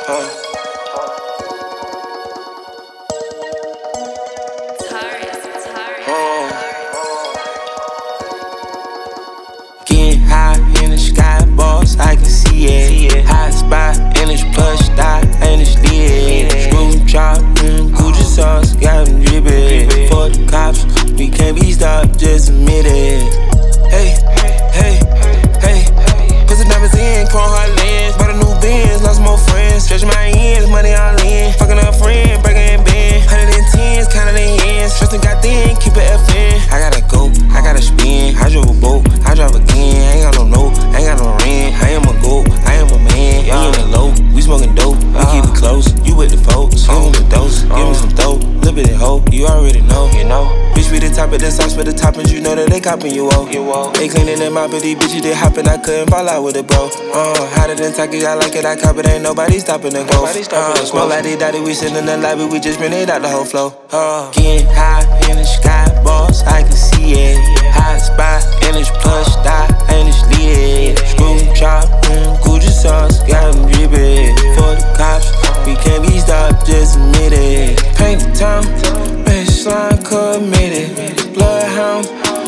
Getting high in the sky, boss, I can see it. Hot spot in this plush dot, and it's lit. Screw chop, Gucci sauce, got them drippin'. For the cops, we can't be stopped, just admit it. Hey, hey, hey. Put some diamonds in, chrome hard lens. Bought a new Benz, lost more friends. Stretch my ends, money all in. Fucking a friend, breaking in bend. 110s, counting in ends. Trustin' got thin, keep it FN. I gotta go, I gotta spin. I drove a boat, I drive again. I ain't got no note, I ain't got no rent. I am a goat, I am a man. We in the low, we smoking dope. We keep it close, you with the folks. Give me the dose, give me some dope. Little bit of hope, you already know. You know. Bitch, we the top of the sauce for the toppings. You know that they copping you off. They cleaning them out, but these bitches they hopping. I couldn't fall out with it, bro. Hotter than Taki, I like it, I cop it. Ain't nobody stopping the growth. Smoke like they daddy, we sit in the lobby, we just bring it out the whole flow. Getting high in the sky, boss, I can see it. Hot spot in this plush dot, and it's lit. Screw chop, Gucci sauce, got them drippin'. For the cops, we can't be stopped, just admit it. Paint the town, baseline committed. Bloodhound,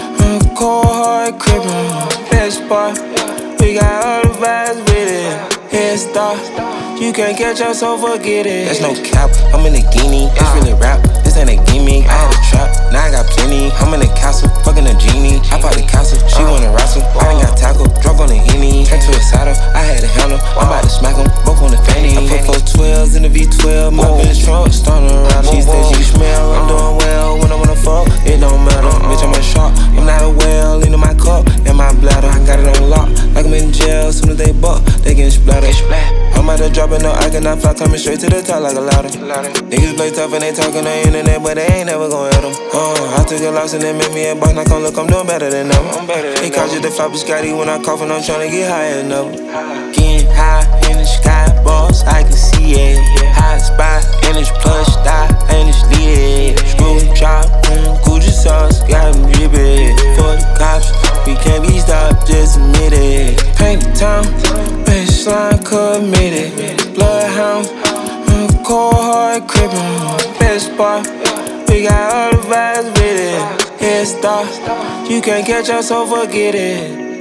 cold hard crippin'. Best spot, we got all the vibes with it. Head start, you can't catch us, so forget it. That's no cap, I'm in a guinea. It's really rap, this ain't a gimmick. I had a trap, now I got plenty. I'm in the castle, fucking a genie. I bought the castle, she wanna wrestle. I done got tackle, drunk on the Henny. Turned to a saddle, I had to handle. I'm about to smack them, both on the fanny. I put 4 12s in the V12, my bitch trunk, starting to rattle. She said she smell, I'm doing well when I wanna fuck. It don't matter, bitch, I'm a shark. I'm not a whale, into my cup, and my bladder. I got it on lock, like I'm in jail. Soon as they buck, they get splattered. I'm about to drop it, no, I cannot fly, coming straight to the top like a ladder. Niggas play tough and they talk on the internet, but they ain't never gon' hit them. I took a loss and they made me a boss, now come look, I'm doing better than them. They called you the flop Scotty when I cough and I'm tryna get higher enough. Getting high in the sky, boss, I can see it. Hot spot in this plush dot, and it's lit. Screw chop, Gucci sauce, got them drippin'. For the cops, we can't be stopped, just admit it. Paint the town, baseline committed. Bloodhound, cold hard crippin'. Best spot, we got all the vibes with it. Head start, you can't catch us, so forget it.